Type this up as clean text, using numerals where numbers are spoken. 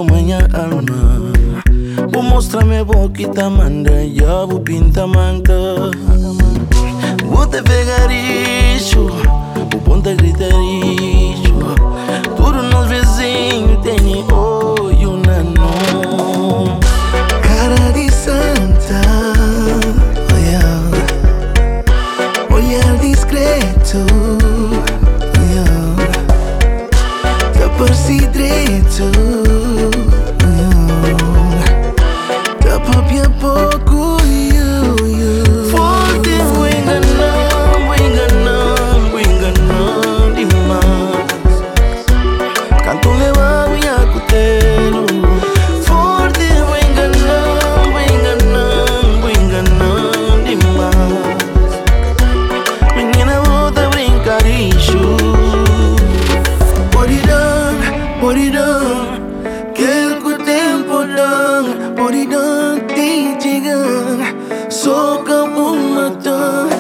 minha alma. Vou mostrar minha boquita, manda, já vou pintar manta. Vou te pegar isso, vou ponta gritar isso. Tudo nos vizinhos tem olho na mão. Cara de santa, olhar discreto, por si direito, tapa pia pouco, Forte, vou enganar demais. Canto levar minha cutelo. Forte, vou enganar demais. Menina, vou te brincar isso. Poridão, quero que o tempo dá. Poridão, te chegar, só que o matão.